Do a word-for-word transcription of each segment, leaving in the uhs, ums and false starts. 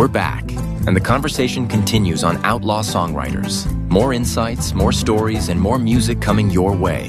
We're back, and the conversation continues on Outlaw Songwriters. More insights, more stories, and more music coming your way.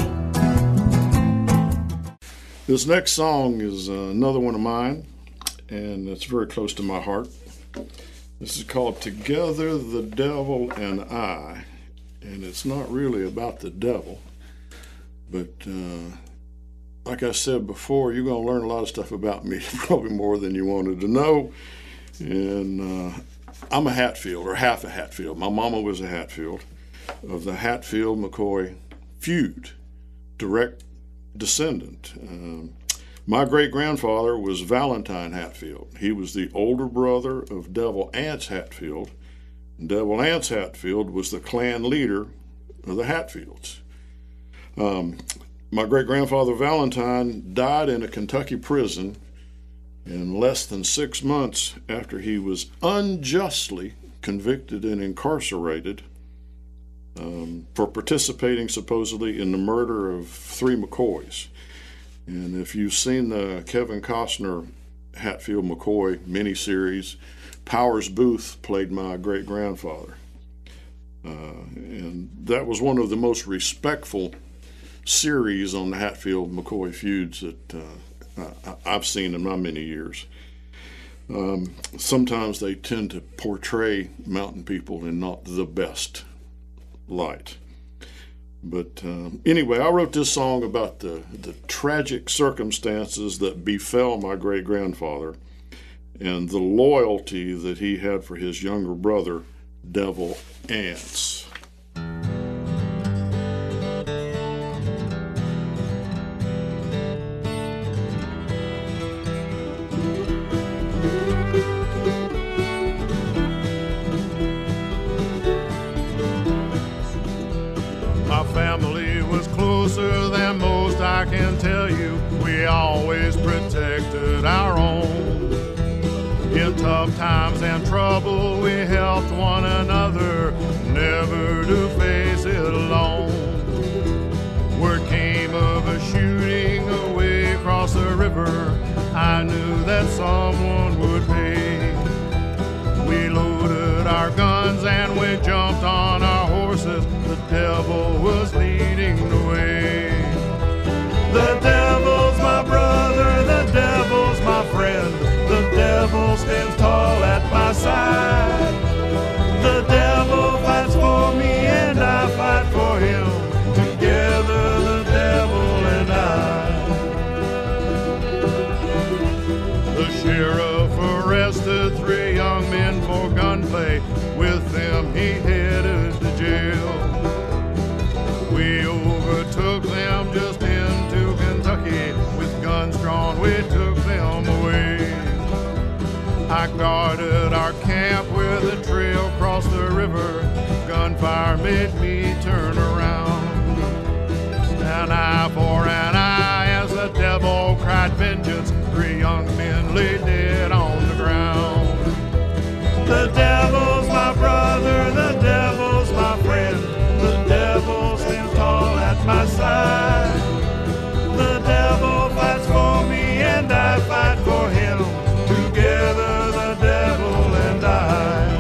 This next song is uh, another one of mine, and it's very close to my heart. This is called Together the Devil and I, and it's not really about the devil, but uh, like I said before, you're going to learn a lot of stuff about me, probably more than you wanted to know. And uh, I'm a Hatfield, or half a Hatfield. My mama was a Hatfield, of the Hatfield-McCoy feud, direct descendant. Um, my great-grandfather was Valentine Hatfield. He was the older brother of Devil Anse Hatfield. Devil Anse Hatfield was the clan leader of the Hatfields. Um, my great-grandfather Valentine died in a Kentucky prison in less than six months after he was unjustly convicted and incarcerated um, for participating supposedly in the murder of three McCoys. And if you've seen the Kevin Costner Hatfield-McCoy miniseries, Powers Booth played my great-grandfather. Uh, and that was one of the most respectful series on the Hatfield-McCoy feuds that uh, I've seen in my many years. Um, sometimes they tend to portray mountain people in not the best light. But um, anyway, I wrote this song about the, the tragic circumstances that befell my great-grandfather and the loyalty that he had for his younger brother, Devil Anse. I can tell you, we always protected our own. In tough times and trouble, we helped one another, never to face it alone. Word came of a shooting away across the river. I knew that someone would pay. We loaded our guns and we jumped on our horses. The devil was leading the way. The devil's my brother, the devil's my friend. The devil stands tall at my side. The devil fights for me and I fight for him. Together the devil and I. The sheriff arrested three young men for gunplay. With them he headed to jail. We overtook them just into Kentucky. With guns drawn, we took them away. I guarded our camp where the trail crossed the river. Gunfire made me turn around. An eye for an eye as the devil cried vengeance. Three young men lay dead on the ground. The devil's my brother, the devil's my friend. The devil stands tall at my side. The devil fights for me and I fight for him. Together the devil and I.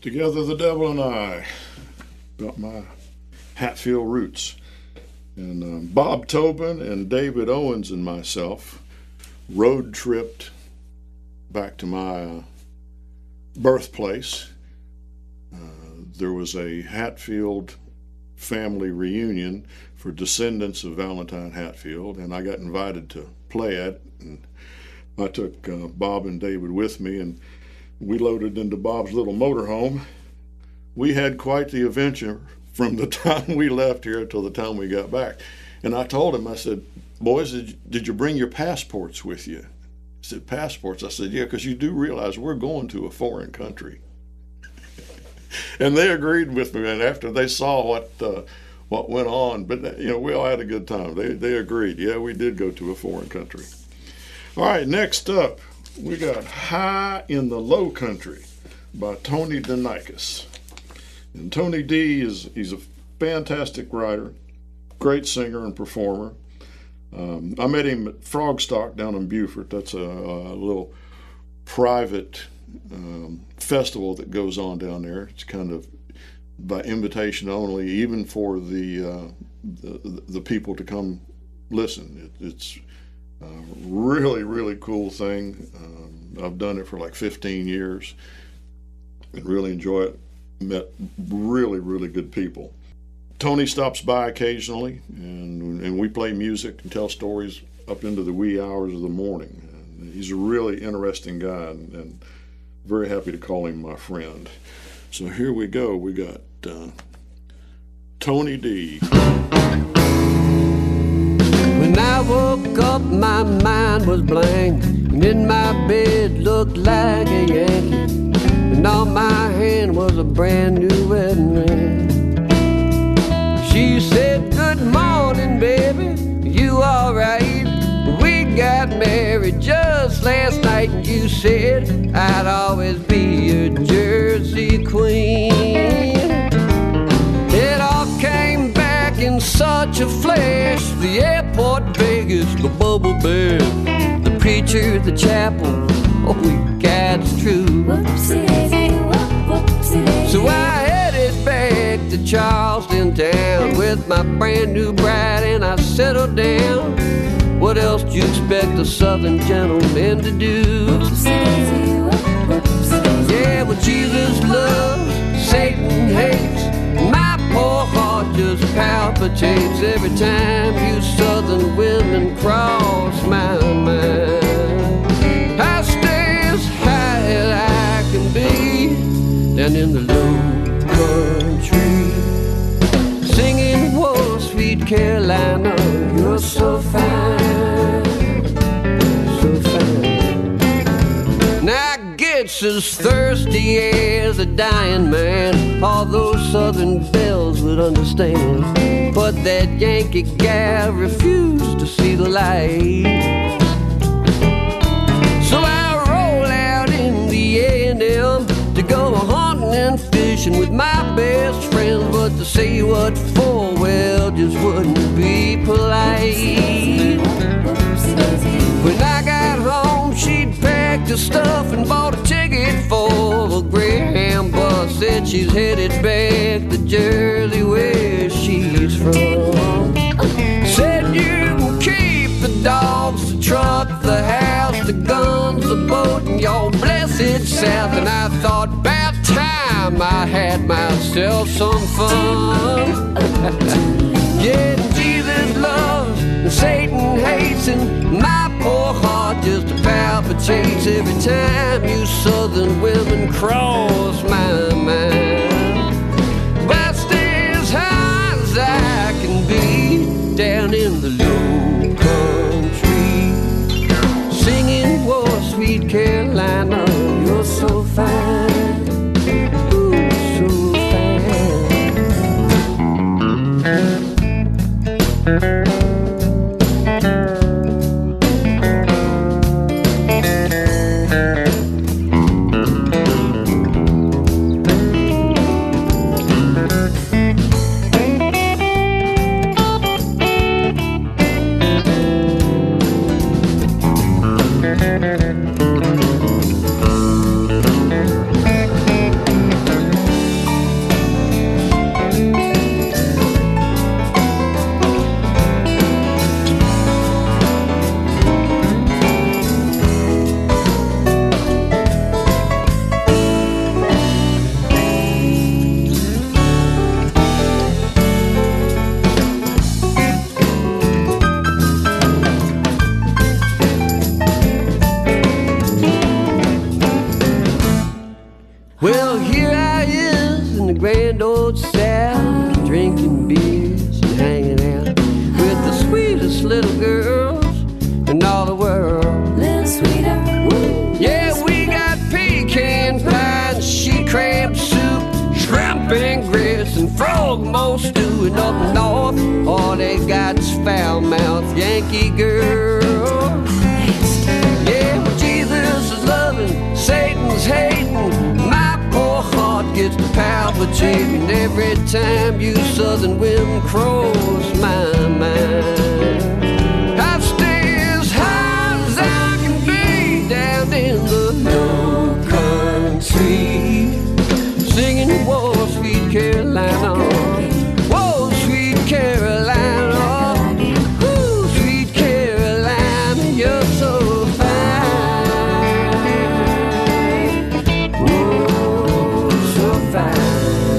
Together the Devil and I, about my Hatfield roots. And um, Bob Tobin and David Owens and myself road tripped back to my uh, birthplace. Uh, there was a Hatfield family reunion for descendants of Valentine Hatfield, and I got invited to play at it. And I took uh, Bob and David with me, and we loaded into Bob's little motorhome. We had quite the adventure from the time we left here till the time we got back. And I told him, I said, boys, did you, did you bring your passports with you? He said, passports? I said, yeah, because you do realize we're going to a foreign country. And they agreed with me, and after they saw what uh, what went on, but you know, we all had a good time. They they agreed, yeah, we did go to a foreign country. All right, next up, we got High in the Low Country by Tony DeNikis. And Tony D is he's a fantastic writer, great singer and performer. Um, I met him at Frogstock down in Beaufort. That's a, a little private um, festival that goes on down there. It's kind of by invitation only, even for the uh, the, the people to come listen. It, it's a really, really cool thing. Um, I've done it for like fifteen years and really enjoy it. Met really, really good people. Tony stops by occasionally, and and we play music and tell stories up into the wee hours of the morning. And he's a really interesting guy, and, and very happy to call him my friend. So here we go. We got uh, Tony D. When I woke up, my mind was blank, and in my bed looked like a Yankee. And on my hand was a brand new wedding ring. She said, good morning, baby, you alright? We got married just last night, and you said I'd always be your Jersey queen. It all came back in such a flash. The airport, Vegas, the bubble bath, the preacher, the chapel, oh, God's true. So I headed back to Charleston town with my brand new bride, and I settled down. What else do you expect a southern gentleman to do? Yeah, well, Jesus loves, Satan hates. My poor heart just palpitates every time you southern women cross my mind. I stay as high as I can be down in the low country, singing, whoa, sweet Carolina, you're so fine, so fine. Now I gets as thirsty as a dying man, all those southern belles would understand, but that Yankee gal refused to see the light. So I roll out in the A and M to go hunting and fishing with my best friends, but to say what for, well, just wouldn't be polite. When I got home, she'd packed her stuff and bought a ticket for a Greyhound bus. Said she's headed back to Jersey, where she's from. Said you can keep the dogs, the truck, the house, the guns, the boat, and your blessed South. And I thought, about time I had myself some fun. Yeah, Jesus loves and Satan hates, and my poor heart just palpitates every time you southern women cross my mind. But I stay as high as I can be down in the low country, singing, whoa, sweet Carolina, you're so fine, ooh, so fine. the Grand Old South, drinking beers and hanging out with the sweetest little girls in all the world. Little sweeter. Yeah, we got pecan pie and she crab soup, shrimp and grits and frog mole stew. And up north, all they got is foul-mouthed Yankee girls. Yeah, well, Jesus is loving, Satan's hating. My poor heart gets palpitating every time you southern wind cross my mind. I stay as high as I can be down in the low country, singing whoa, sweet Carolina, whoa, sweet Carolina, whoo, sweet Carolina, you're so fine, whoa, so fine.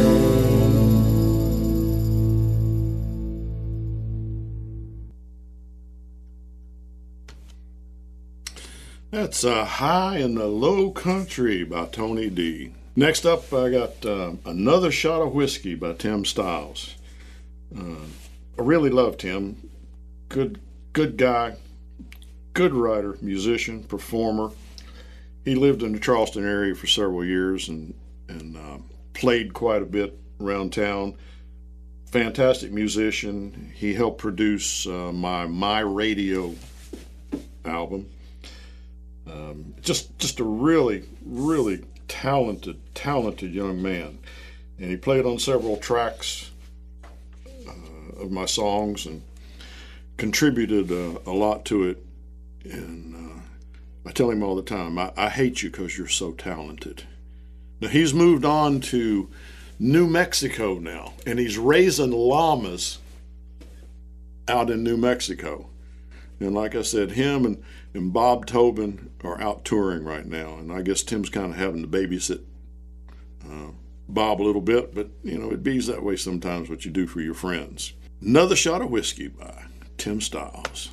That's uh, High in the Low Country by Tony D. Next up, I got uh, Another Shot of Whiskey by Tim Styles. Uh, I really love Tim. Good, good guy, good writer, musician, performer. He lived in the Charleston area for several years and, and uh, played quite a bit around town. Fantastic musician. He helped produce uh, my My Radio album. Um, just just a really, really talented, talented young man. And he played on several tracks uh, of my songs and contributed uh, a lot to it. And uh, I tell him all the time, I, I hate you because you're so talented. Now, he's moved on to New Mexico now, and he's raising llamas out in New Mexico. And like I said, him and, and Bob Tobin are out touring right now. And I guess Tim's kind of having to babysit uh, Bob a little bit. But, you know, it bees that way sometimes, what you do for your friends. Another Shot of Whiskey by Tim Styles.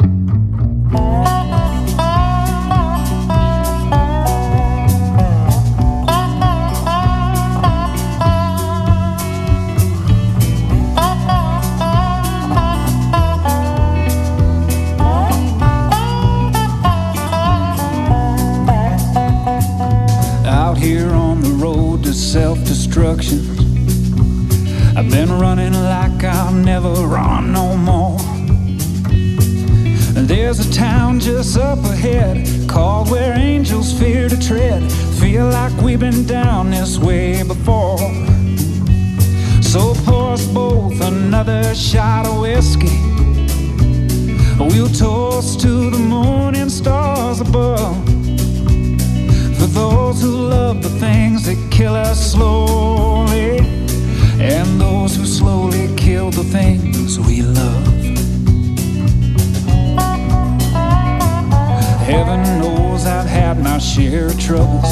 Here on the road to self-destruction, I've been running like I'll never run no more. There's a town just up ahead called Where Angels Fear to Tread. Feel like we've been down this way before. So pour us both another shot of whiskey. We'll toast to the moon and stars above, for those who love the things that kill us slowly, and those who slowly kill the things we love. Heaven knows I've had my share of troubles.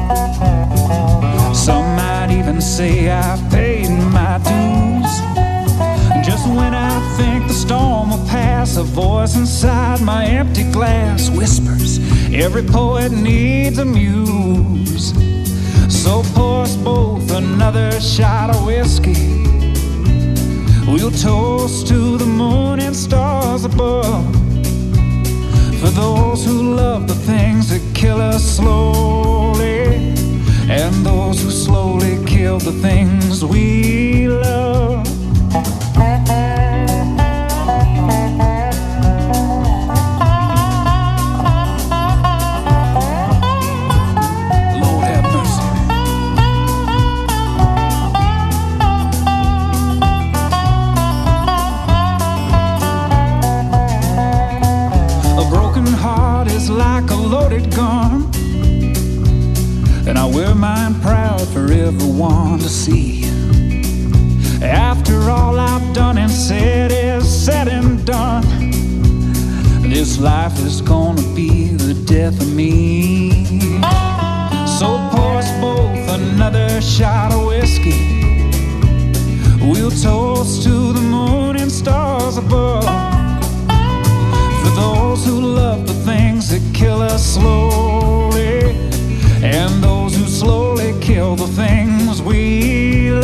Some might even say I've paid my dues. Just when I think the storm will pass, a voice inside my empty glass whispers, every poet needs a muse. So pour us both another shot of whiskey. We'll toast to the moon and stars above, for those who love the things that kill us slowly, and those who slowly kill the things we love. Like a loaded gun, and I wear mine proud for everyone to see. After all I've done and said is said and done, this life is gonna be the death of me. So pour us both another shot of whiskey. We'll toast to the moon and stars above, for those who love the things that kill us slowly, and those who slowly kill the things we love.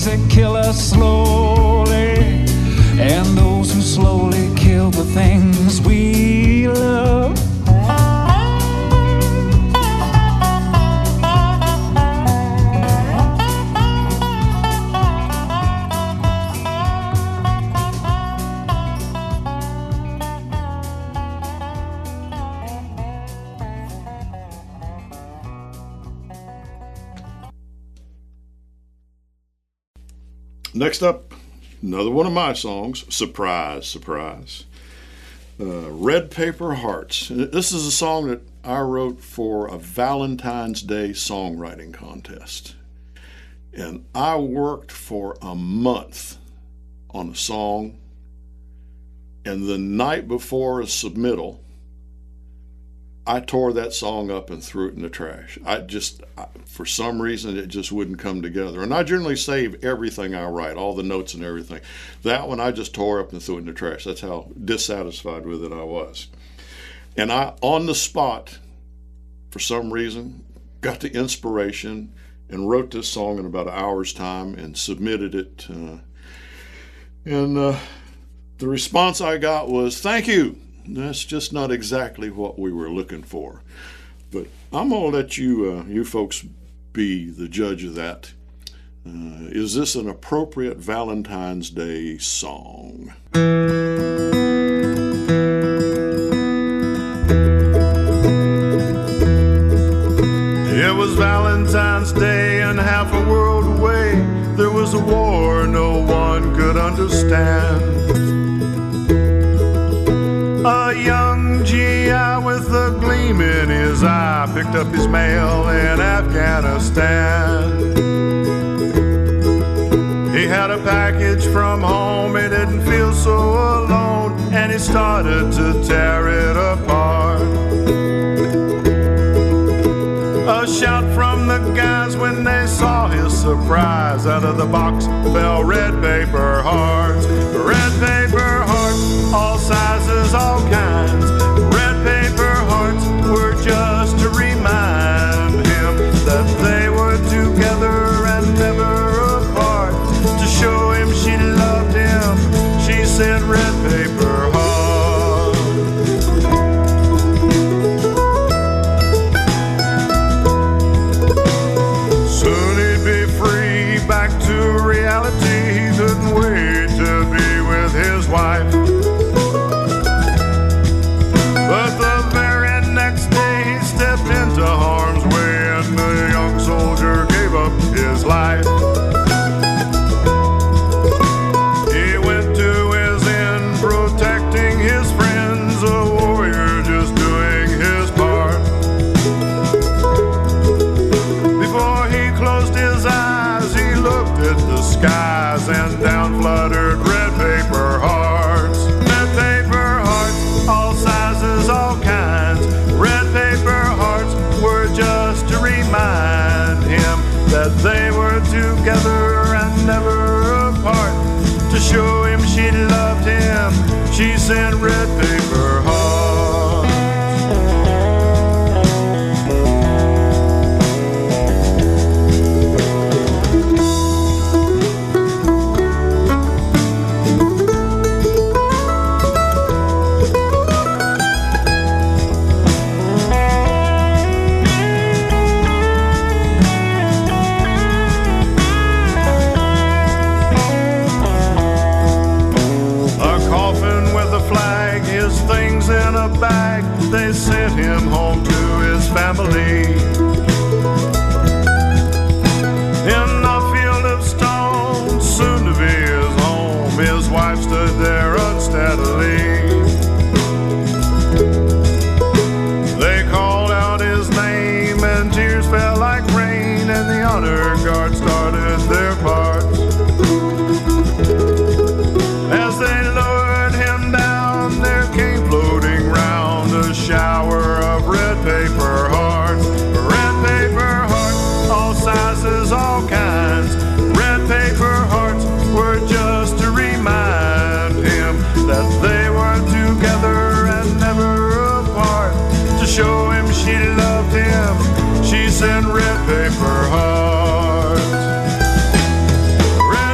that kill us slowly, and those who slowly kill the things we love. Next up, another one of my songs, Surprise, Surprise. Uh, Red Paper Hearts. This is a song that I wrote for a Valentine's Day songwriting contest. And I worked for a month on a song, and the night before a submittal, I tore that song up and threw it in the trash. I just, I, for some reason, it just wouldn't come together. And I generally save everything I write, all the notes and everything. That one I just tore up and threw it in the trash. That's how dissatisfied with it I was. And I, on the spot, for some reason, got the inspiration and wrote this song in about an hour's time and submitted it. Uh, and uh, the response I got was, "Thank you. That's just not exactly what we were looking for." But I'm going to let you, uh, you folks be the judge of that. Uh, is this an appropriate Valentine's Day song? It was Valentine's Day and half a world away. There was a war no one could understand. A young G I with a gleam in his eye picked up his mail in Afghanistan. He had a package from home, he didn't feel so alone, and he started to tear it apart. A shout from the guys when they saw his surprise. Out of the box fell red paper hearts. Red paper hearts, all sizes, all kinds. Red paper hearts were just to remind him that they were together and never apart. To show him she loved him, she said red paper hearts. Back to reality, he couldn't wait to be with his wife. But the very next day he stepped into harm's way, and the young soldier gave up his life. He went to his end protecting his friends, a warrior just doing his part. Before he closed his eyes, he looked at the skies, and down fluttered red paper hearts. Red paper hearts, all sizes, all kinds. Red paper hearts were just to remind him that they were together and never apart. To show him she loved him, she sent red paper hearts. Things in a bag, they sent him home to his family. In a field of stone, soon to be his home, his wife stood there unsteadily. They called out his name and tears fell like rain, and the honor guard started their parts. As they lowered him down, there came floating round a shower of red paper hearts. Red paper hearts, all sizes, all kinds. Red paper hearts were just to remind him that they were together and never apart. To show him she loved him, she sent red paper hearts. Red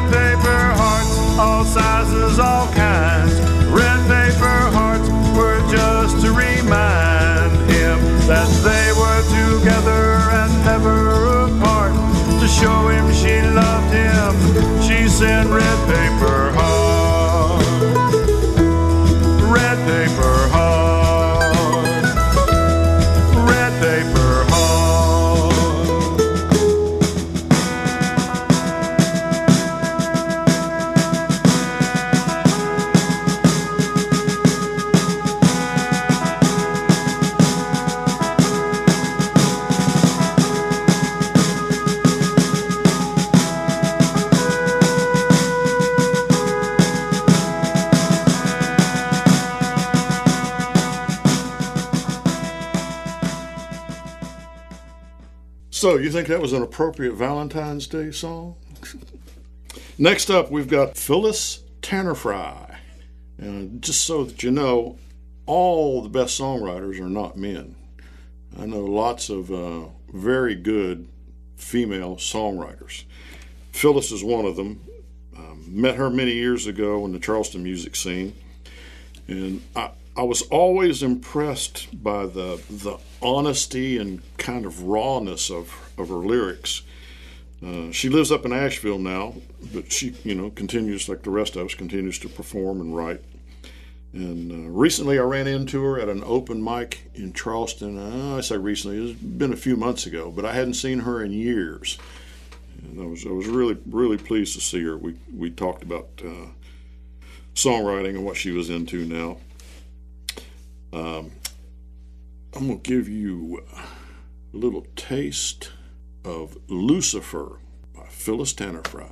So, you think that was an appropriate Valentine's Day song? Next up, we've got Phyllis Tannerfry. And just so that you know, all the best songwriters are not men. I know lots of uh, very good female songwriters. Phyllis is one of them. Um, met her many years ago in the Charleston music scene. And I, I was always impressed by the the honesty and kind of rawness of, of her lyrics. Uh, she lives up in Asheville now, but she, you know, continues, like the rest of us, continues to perform and write. And uh, recently I ran into her at an open mic in Charleston. Uh, I say recently, it's been a few months ago, but I hadn't seen her in years. And I was I was really, really pleased to see her. We, we talked about uh, songwriting and what she was into now. Um, I'm going to give you a little taste of Lucifer by Phyllis Tannerfry.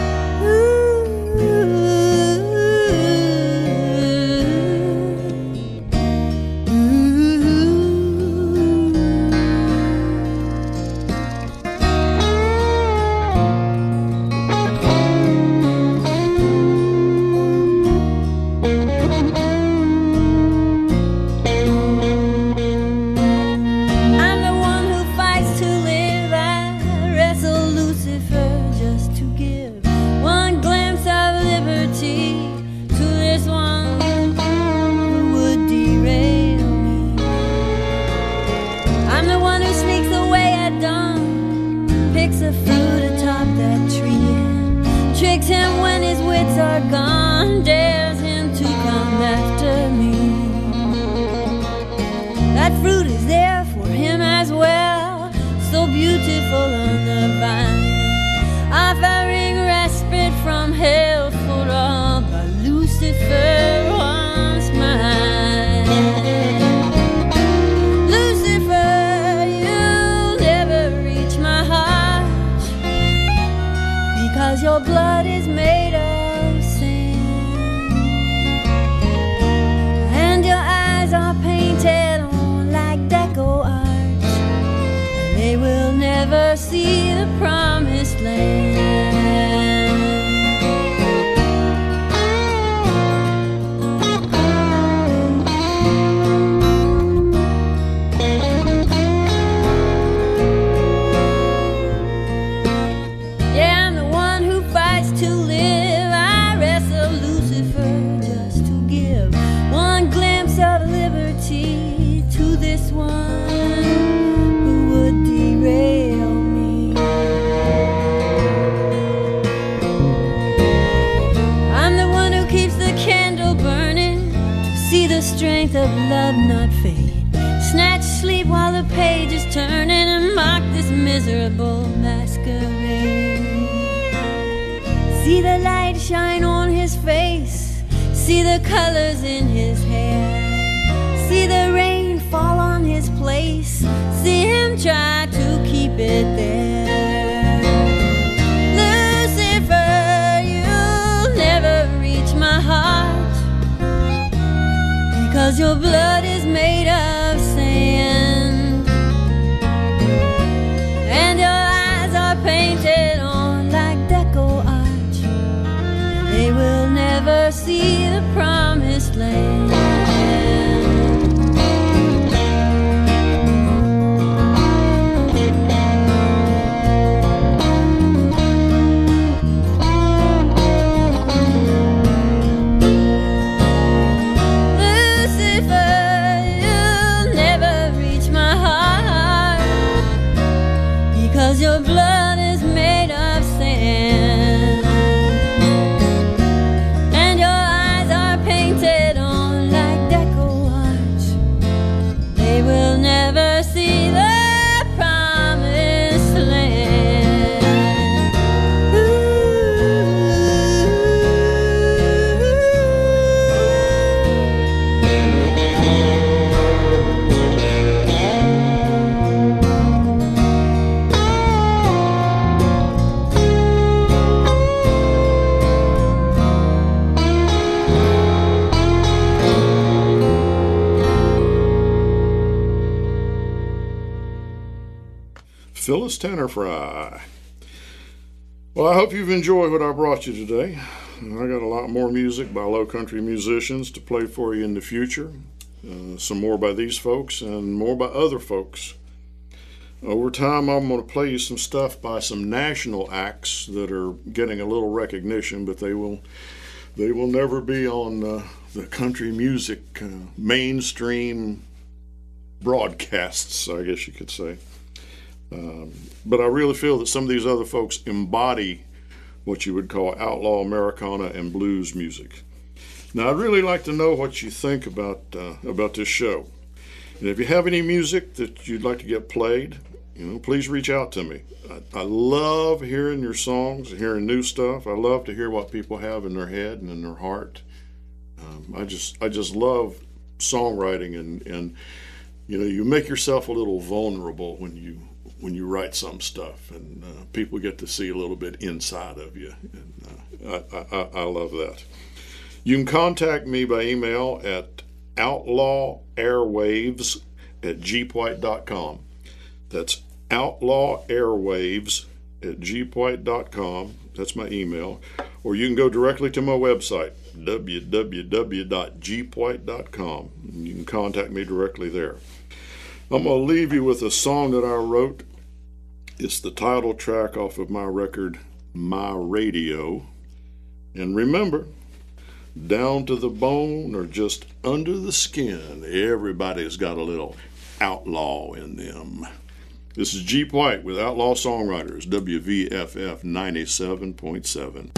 Your blood is made of sand, and your eyes are painted on like deco arch. They will never see the promised land. Your blood is made of sand, and your eyes are painted on like deco arch. They will never see the promised land. Ooh. Phyllis Tanner Fry. Well, I hope you've enjoyed what I brought you today. I got a lot more music by low country musicians to play for you in the future. Uh, some more by these folks and more by other folks. Over time, I'm going to play you some stuff by some national acts that are getting a little recognition, but they will they will never be on uh, the country music uh, mainstream broadcasts, I guess you could say. Um, but I really feel that some of these other folks embody what you would call outlaw Americana and blues music. Now, I'd really like to know what you think about uh, about this show. And if you have any music that you'd like to get played, you know, please reach out to me. I, I love hearing your songs, hearing new stuff. I love to hear what people have in their head and in their heart. Um, I just I just love songwriting, and, and you know, you make yourself a little vulnerable when you when you write some stuff, and uh, people get to see a little bit inside of you. And uh, I, I, I love that. You can contact me by email at outlawairwaves at g p white dot com. That's outlawairwaves at g p white dot com. That's my email. Or you can go directly to my website, w w w dot g p white dot com. You can contact me directly there. I'm going to leave you with a song that I wrote. It's the title track off of my record, My Radio. And remember, down to the bone or just under the skin, everybody's got a little outlaw in them. This is Jeep White with Outlaw Songwriters, W V F F ninety-seven point seven.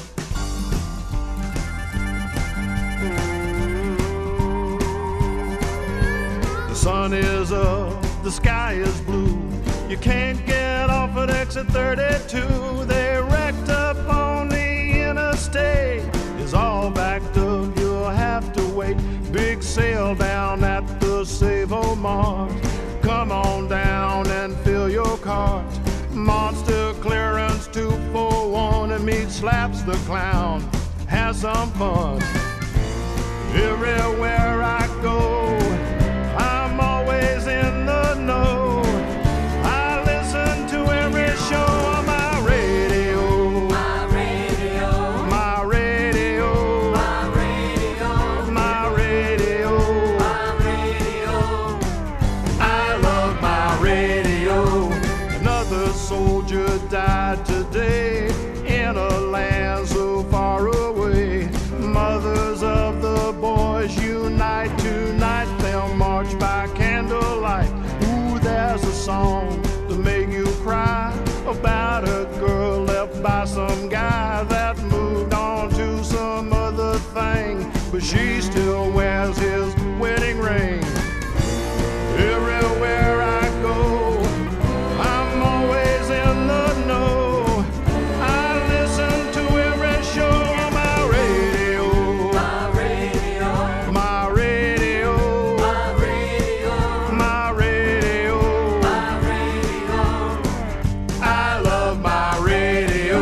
The sun is up, the sky is blue. You can't get off at exit thirty-two. They wrecked up on the interstate. It's all backed up, you'll have to wait. Big sale down at the Save-O-Mart. Come on down and fill your cart. Monster clearance two for one, and meat slaps the clown. Have some fun. Everywhere I go, I'm always in the know. I listen to every show on my radio. My radio. My radio. My radio. My radio. My radio. I love my radio. Another soldier died today in a land so far away. Mothers of the boys unite tonight. They'll march by candlelight. Ooh, there's a song to make you cry about a girl left by some guy that moved on to some other thing, but she still wears his wedding ring. Everywhere I go, I'm always in the know. I listen to every show on my radio. My radio. My radio. My radio. My radio. My radio. I love my radio.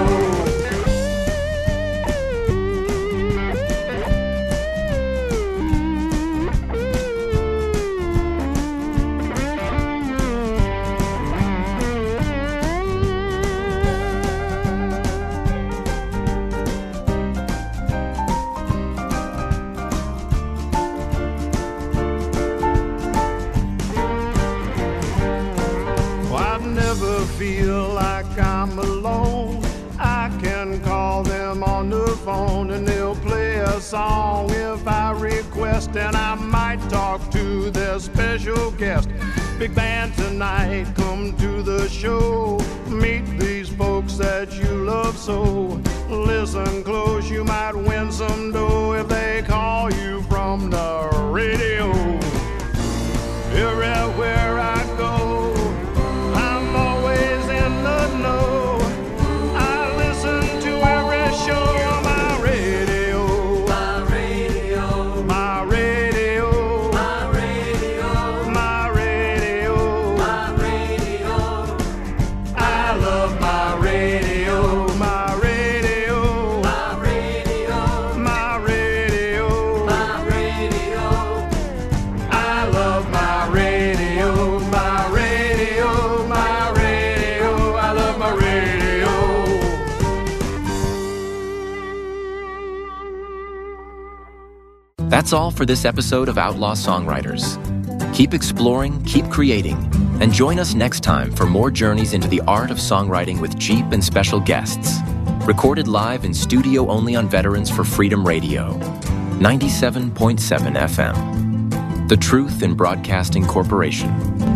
Well, I never feel like I'm alone. I can call them on the phone and they'll play a song if I request, and I might talk to their special guest. Big band tonight, come to the show. Meet these folks that you love so. Listen close, you might win some dough if they call you from the radio. Everywhere I go, I'm always in the know. I listen to every show on my radio. My radio. My radio. My radio. My radio. My radio. I love my radio. My radio. My radio. My radio. My radio. I love my radio. That's all for this episode of Outlaw Songwriters. Keep exploring, keep creating, and join us next time for more journeys into the art of songwriting with Jeep and special guests. Recorded live in studio only on Veterans for Freedom Radio, ninety-seven point seven F M. The Truth in Broadcasting Corporation.